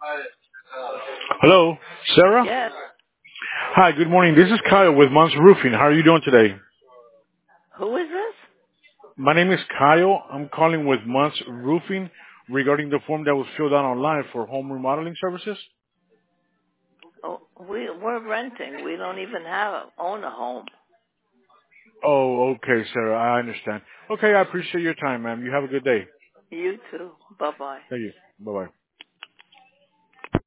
Hello, Sarah? Yes. Hi, good morning. This is Kyle with Monts Roofing. How are you doing today? Who is this? My name is Kyle. I'm calling with Monts Roofing regarding the form that was filled out online for home remodeling services. Oh, we're renting. We don't even own a home. Oh, okay, Sarah. I understand. Okay, I appreciate your time, ma'am. You have a good day. You too. Bye bye. Thank you. Bye-bye.